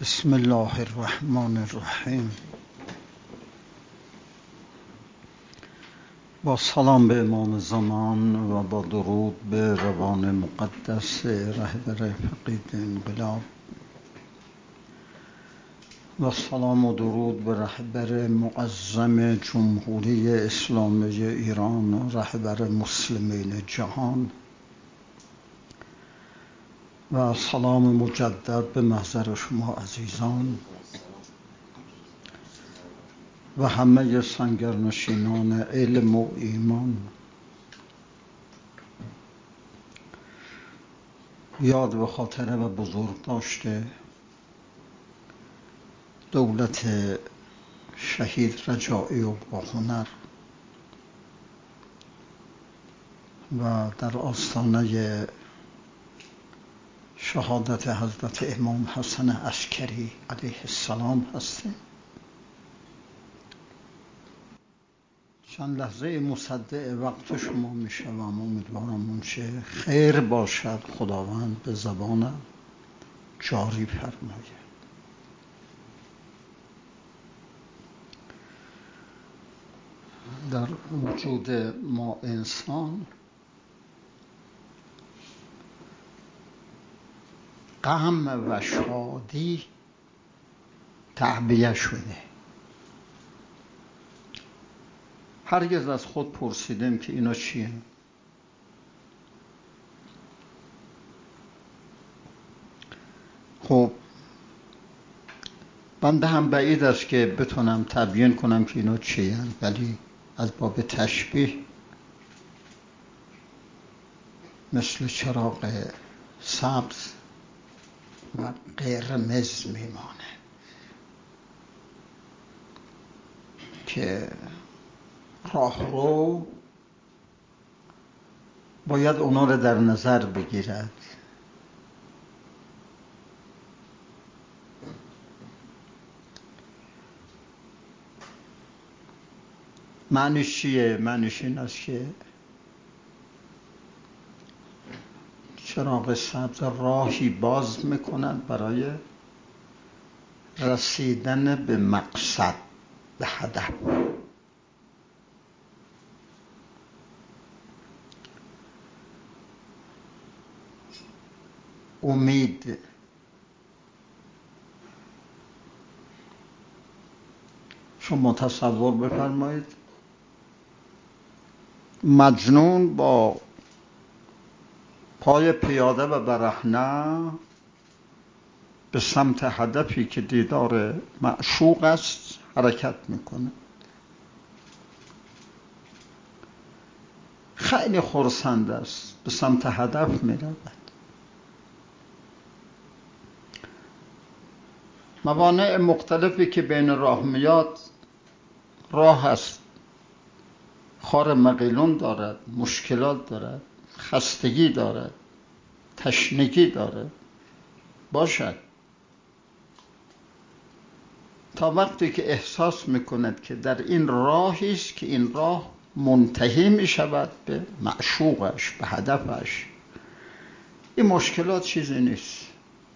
بسم الله الرحمن الرحیم. با سلام به امام زمان و با درود به روان مقدس رهبر فقید انقلاب و سلام و درود به رهبر معظم جمهوری اسلامی ایران و رهبر مسلمین جهان و سلام مجدد به محضر شما عزیزان و همه سنگرنشینان علم و ایمان. یاد و خاطره و بزرگ داشته دولت شهید رجایی و باهنر و در آستانه شهادت حضرت امام حسن عسکری علیه السلام هستیم. چند لحظه مصدع وقت شما می شوم. امیدوارم اونچه خیر باشد خداوند به زبانم جاری فرماید. در وجود ما انسان غم و شادی تعبیه شده. هرگز از خود پرسیدیم که اینا چیه؟ خب بنده هم بعید است که بتونم تبیین کنم که اینا چیه، ولی از باب تشبیه مثل چراغ سبز و قرمز میمانه که راهرو باید اونا رو در نظر بگیرد. معنیش چیه؟ معنیش این است که چراغ سبز راهی باز میکند برای رسیدن به مقصد، به هدف. امید شما تصور بفرمایید مجنون با پای پیاده و برهنه به سمت هدفی که دیدار معشوق است حرکت میکنه. خیلی خرسند است، به سمت هدف میرود. موانع مختلفی که بین راه میاد، راه است، خار مقیلون دارد، مشکلات دارد، خستگی دارد، تشنگی دارد، باشد تا وقتی که احساس میکند که در این راهی است که این راه منتهی میشود به معشوقش، به هدفش. این مشکلات چیزی نیست.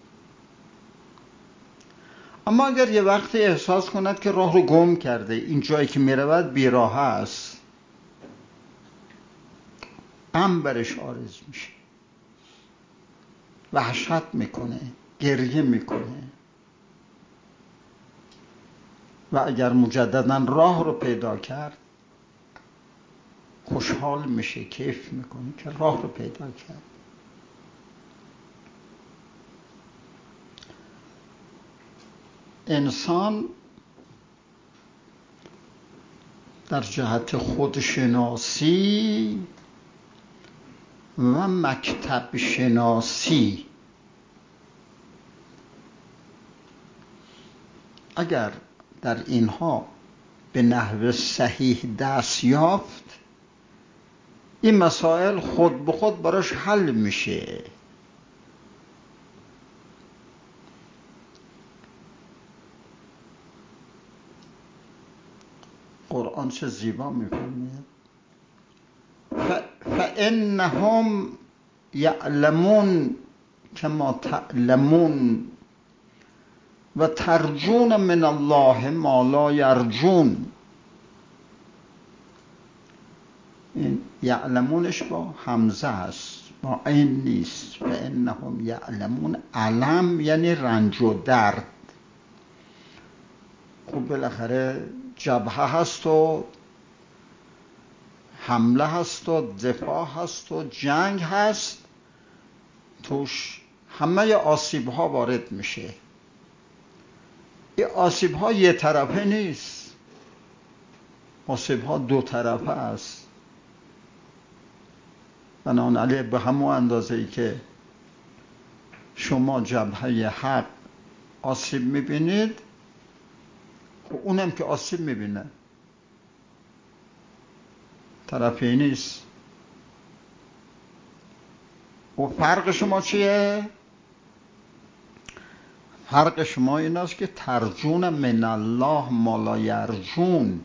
اما اگر یه وقتی احساس کند که راه رو گم کرده، این جایی که میرود بیراه است، غم برش عارض میشه، وحشت میکنه، گریه میکنه. و اگر مجددا راه رو پیدا کرد خوشحال میشه، کیف میکنه که راه رو پیدا کرد. انسان در جهت خودشناسی و مکتب شناسی اگر در اینها به نحو صحیح دست یافت، این مسائل خود به خود براش حل میشه. قرآن چه زیبا میفرماید: فانهم یعلمون کما تعلمون و ترجون من الله ما لا یرجون. این یعلمونش با همزه هست، با عین نیست. فانهم یعلمون، علم یعنی رنج و درد. خب بالاخره جبهه هست و حمله هست و دفاع هست و جنگ هست، توش همه آسیب ها وارد میشه. این آسیب ها یه طرفه نیست، آسیب ها دو طرفه است. بنابراین به همون اندازه ای که شما جبهه حق آسیب میبینید، اونم که آسیب میبینه، طرفی نیست. و فرق شما چیه؟ فرق شما این است که ترجون من الله ما لا یرجون.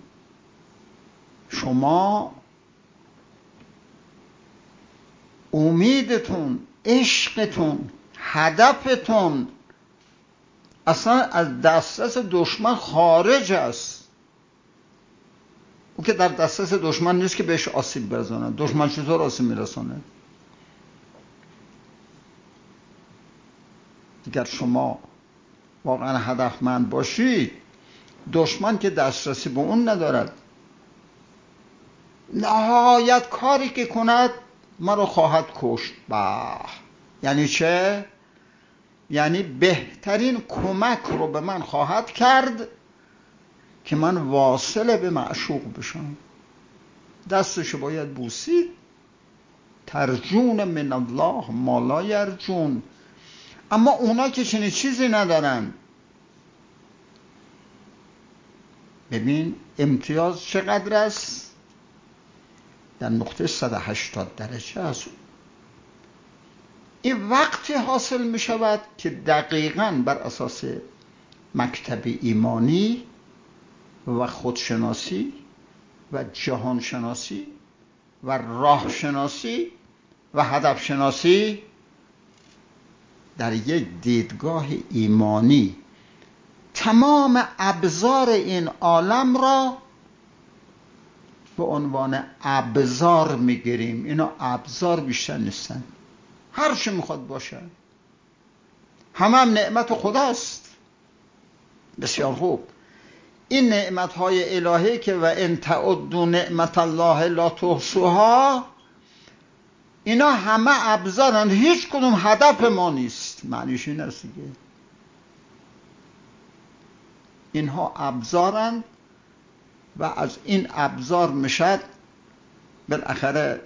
شما امیدتون، عشقتون، هدفتون اصلا از دسترس دشمن خارج است. اون که در دسترس دشمن نیست که بهش آسیب برسونه. دشمن چطور آسیب میرسونه؟ اگر شما واقعا هدفمند باشید، دشمن که دسترسی به اون ندارد، نهایت کاری که کند ما رو خواهد کشت. یعنی چه؟ یعنی بهترین کمک رو به من خواهد کرد که من واصل به معشوق بشم. دستشو باید بوسید. ترجون من الله ما لا یرجون. اما اونا که چنین چیزی ندارن، ببین امتیاز چقدر است؟ در نقطه 180 درجه است. این وقتی حاصل می شود که دقیقاً بر اساس مکتب ایمانی و خودشناسی و جهانشناسی و راه شناسی و هدف شناسی در یک دیدگاه ایمانی تمام ابزار این عالم را به عنوان ابزار میگیریم. اینا ابزار بیشتر نیستن، هر چی میخواد باشه، همه هم نعمت خداست. بسیار خوب. این نعمتهای الهی که و ان تعدوا نعمت الله لا تحصوها، اینا همه ابزارن، هیچ کدوم هدف ما نیست. معنیش این است دیگه، اینها ابزارن و از این ابزار میشد بالاخره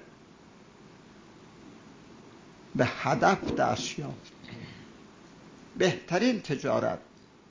به هدف دست یافت. بهترین تجارت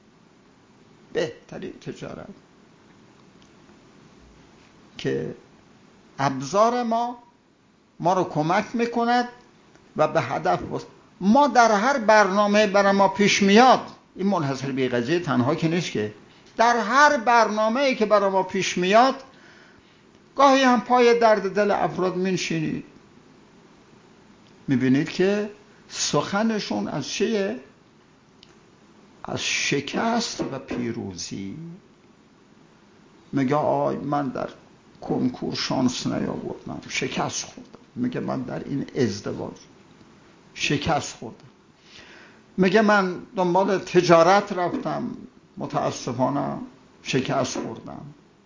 که ابزار ما رو کمک میکند و به هدف ما در هر برنامه برای ما پیش میاد. این منحصر به قضیه تنها که نیست، که در هر برنامه‌ای که برای ما پیش میاد گاهی هم پای درد دل افراد میشینید، میبینید که سخنشون از چیه؟ از شکست و پیروزی. میگه آی من در کنکور شانس نیاوردم، شکست خوردم. میگه من در این ازدواج شکست خوردم. میگه من دنبال تجارت رفتم، متاسفانه شکست خوردم.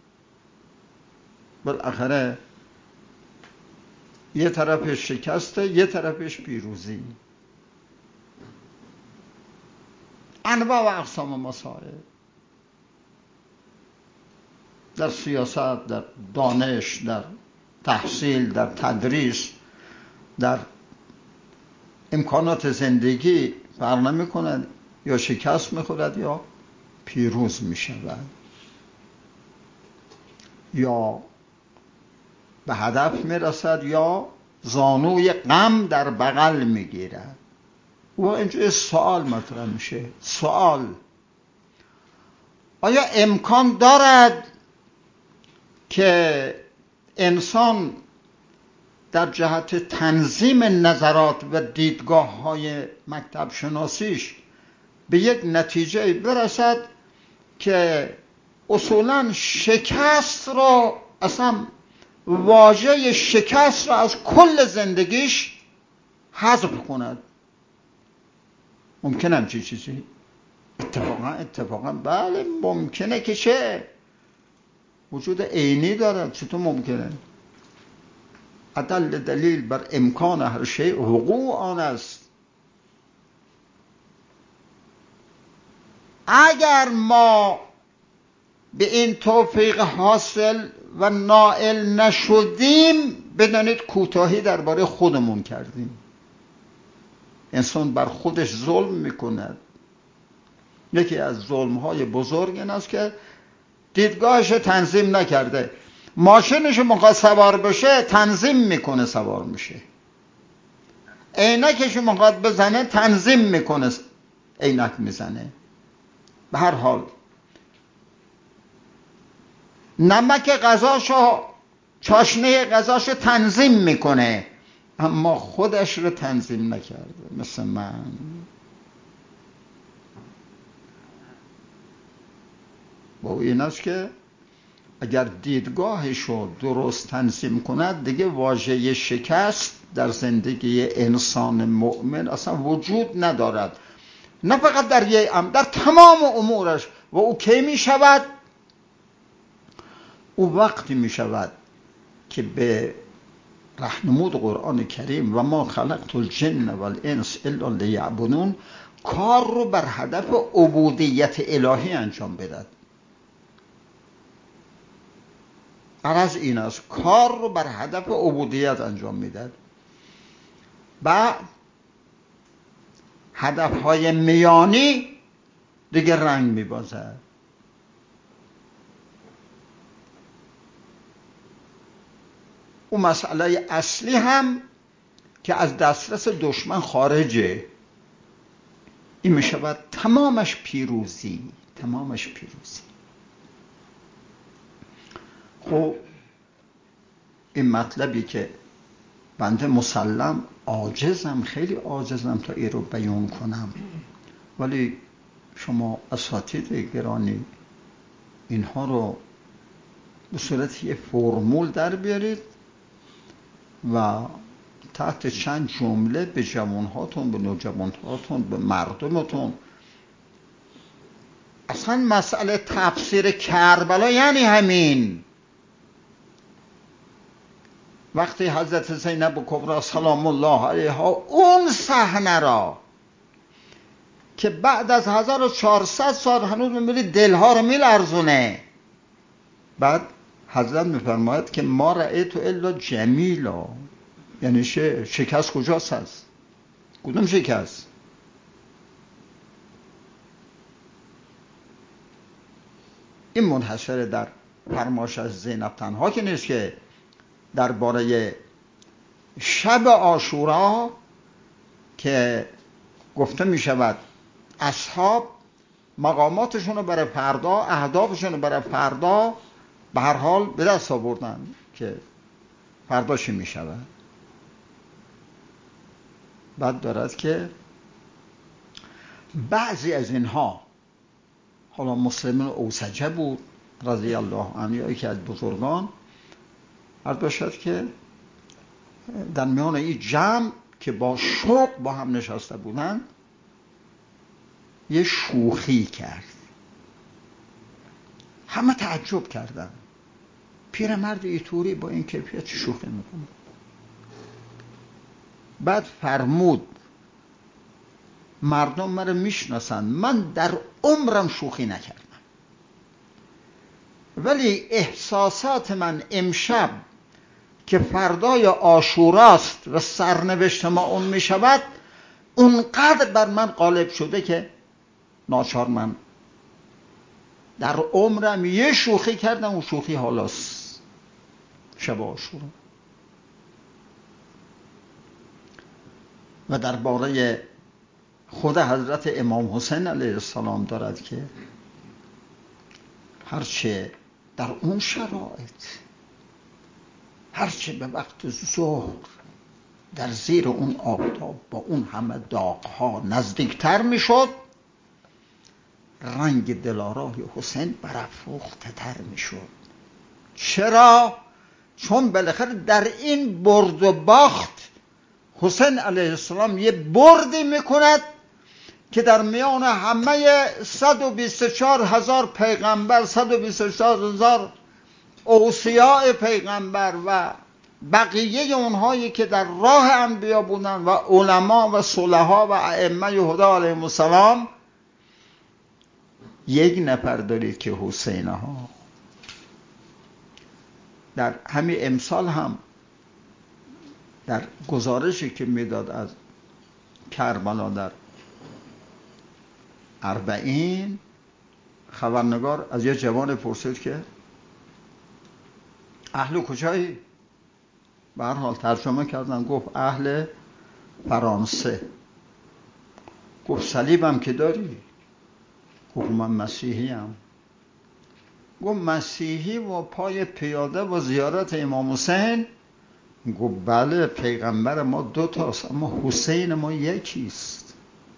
بالاخره یه طرفش شکسته، یه طرفش پیروزی. انواع و اقسام مسائل، در سیاست، در دانش، در تحصیل، در تدریس، در امکانات زندگی فرق نمی‌کند، یا شکست می‌خورد یا پیروز می‌شود، یا به هدف میرسد یا زانوی غم در بغل میگیرد. و اینجا سوال مطرح میشه. سوال: آیا امکان دارد که انسان در جهت تنظیم نظرات و دیدگاه های مکتب شناسیش به یک نتیجه برسد که اصولا شکست رو، اصلا واژه شکست رو از کل زندگیش حذف کند. ممکنه همچین چیزی؟ اتفاقا بله ممکنه که چه؟ وجود عینی دارد. چطور ممکنه؟ ادل دلیل بر امکان هر شیء وقوع آن است. اگر ما به این توفیق حاصل و نائل نشدیم، بدانید کوتاهی درباره خودمون کردیم. انسان بر خودش ظلم میکند. یکی از ظلم‌های بزرگ این است که دیدگاهش تنظیم نکرده. ماشینش میخواد سوار بشه، تنظیم میکنه سوار میشه. عینکش میخواد بزنه، تنظیم میکنه عینک میزنه. به هر حال نمک غذاشو، چاشنه غذاشو تنظیم میکنه، اما خودش رو تنظیم نکرده. مثل من. با این است که اگر دیدگاهشو درست تنظیم کند، دیگه واژه شکست در زندگی انسان مؤمن اصلا وجود ندارد. نه فقط در یک امر، در تمام امورش. و او کی می شود؟ او وقتی می شود که به راهنمود قرآن کریم و ما خلقت الجن والانس الا لیعبدون کار رو بر هدف عبودیت الهی انجام بدهد. غرض این است کار رو بر هدف عبودیت انجام میدهد. بعد هدفهای میانی دیگه رنگ میبازد. اون مسئله اصلی هم که از دسترس دشمن خارجه، این میشود تمامش پیروزی. خب این مطلبی که بنده مسلم عاجزم، خیلی عاجزم تا این رو بیان کنم، ولی شما اساتید گرامی اینها رو به صورت یه فرمول در بیارید و تحت چند جمله به جوانهاتون، به نوجوانهاتون، به مردمتون. اصلا مسئله تفسیر کربلا یعنی همین. وقتی حضرت زینب کبری سلام الله علیها اون صحنه را که بعد از 1400 سال هنوز میبینید دلها رو میلرزونه، بعد حضرت میفرماید که ما رأیت الا جمیلا، یعنی شکست کجاست هست؟ کدوم شکست؟ این منحصر در فرمایش از زینب تنها که نیست، که درباره شب عاشورا که گفته می شود اصحاب مقاماتشون رو برای فردا، اهدافشون رو برای فردا به هر حال به دست آوردن که فردا چی می شود. بعد دارد که بعضی از اینها، حالا مسلم اوسجه بود رضی الله عنه، یکی از بزرگان، عرض باشد که در میان این جمع که با شوق با هم نشسته بودن یه شوخی کرد. همه تعجب کردن، پیرمرد ایتوری با این کیفیت شوخی میکنه. بعد فرمود مردم مرا میشناسن، من در عمرم شوخی نکردم، ولی احساسات من امشب که فردای عاشوراست و سرنوشت ما اون می شود اونقدر بر من غالب شده که ناچار من در عمرم یه شوخی کردم. اون شوخی حالاست شب عاشورا. و درباره خود حضرت امام حسین علیه السلام دارد که هرچه در اون شرایط، هرچه به وقت ظهر در زیر اون آفتاب با اون همه داغ‌ها نزدیکتر میشد، رنگ دلارای حسین برافروخته تر میشد. چرا؟ چون بالاخره در این برد و باخت حسین علیه السلام یه بردی میکند که در میان همه 124,000 پیغمبر، 124,000 اوصیاء پیغمبر و بقیه اونهایی که در راه انبیا بودن و علما و صلحا و ائمه هدی علیهم السلام، یک نفر دارید که حسین ها. در همین امسال هم در گزارشی که میداد از کربلا در 40 خبرنگار از یه جوان پرسید که اهل کجایی؟ به هر حال ترجمه کردن، گفت اهل فرانسه. گفت صلیبم که داری؟ گفت من مسیحی ام. گفت مسیحی و پای پیاده و زیارت امام حسین؟ گفت بله، پیغمبر ما 2 تاست اما حسین ما یکیست.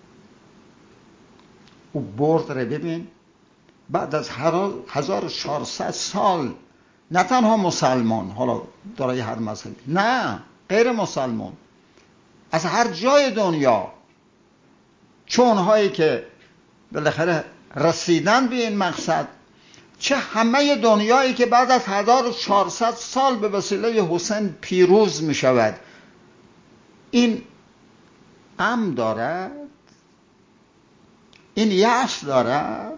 او برد رو ببین، بعد از 1400 سال نه تنها مسلمان، حالا دارای هر مذهبی، نه غیر مسلمان، از هر جای دنیا، چون هایی که بالاخره رسیدن به این مقصد، چه همه دنیایی که بعد از 1400 سال به وسیله حسین پیروز می شود، این امن دارد؟ این یأس دارد؟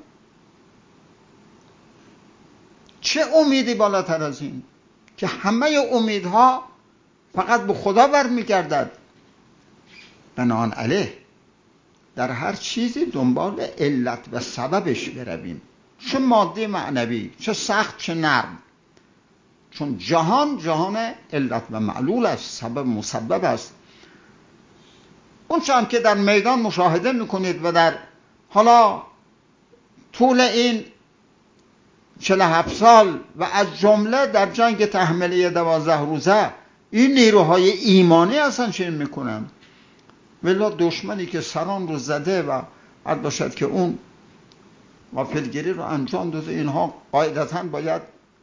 چه امیدی بالاتر از این که همه امیدها فقط به خدا برمیگردد؟ بنابراین در هر چیزی دنبال علت و سببش برویم، چه مادی معنوی، چه سخت چه نرم، چون جهان علت و معلول است، سبب مسبب است. اون چند که در میدان مشاهده میکنید و در حالا طول این 47 سال و از جمله در جنگ تحمیلی 12 روزه، این نیروهای ایمانی اصلا چه میکنن؟ ولی دشمنی که سران رو زده و عد باشد که اون غافلگیری رو انجام داده، اینها قاعدتاً باید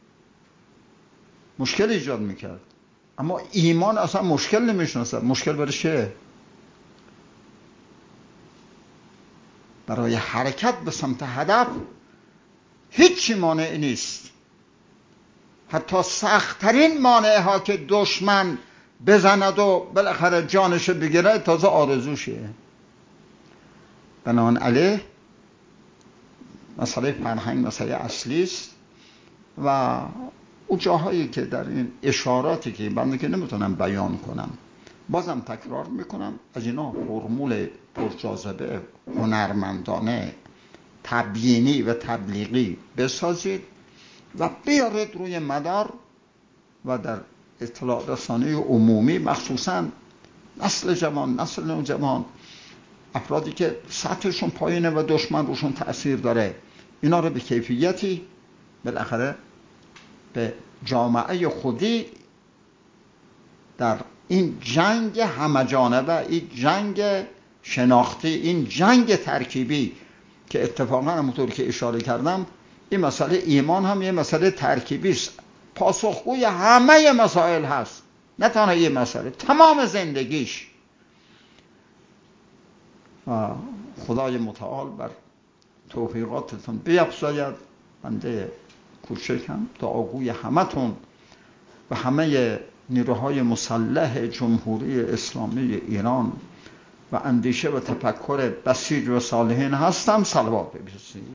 مشکل ایجاد میکرد، اما ایمان اصلا مشکل نمیشناسد. مشکل برای چه؟ برای حرکت به سمت هدف هیچی مانع نیست، حتی سخت‌ترین مانع ها که دشمن بزند و بالاخره جانش بگیره تازه آرزوشه. بنابراین مسئله فرهنگ مسئله اصلی است و اون جاهایی که در این اشاراتی که بنده که نمیتونم بیان کنم، بازم تکرار میکنم، از اینا فرمول پرجاذبه هنرمندانه تبیینی و تبلیغی بسازید و بیارید روی مدار و در اطلاع رسانی عمومی، مخصوصا نسل جوان، نسل نوجوان، افرادی که سطحشون پایینه و دشمن روشون تأثیر داره، اینا رو به کیفیتی بالاخره به جامعه خودی در این جنگ همه‌جانبه، این جنگ شناختی، این جنگ ترکیبی که اتفاقا همونطور که اشاره کردم، این مسئله ایمان هم یه مسئله ترکیبی است، پاسخگوی همه مسائل هست، نه تنها یه مسئله، تمام زندگیش. خدای متعال بر توفیقاتتون بیفزاید. بنده کوچکم دعاگوی همتون و همه نیروهای مسلح جمهوری اسلامی ایران و اندیشه و تفکر بسیج و صالحین هستم. صلوات بفرستید.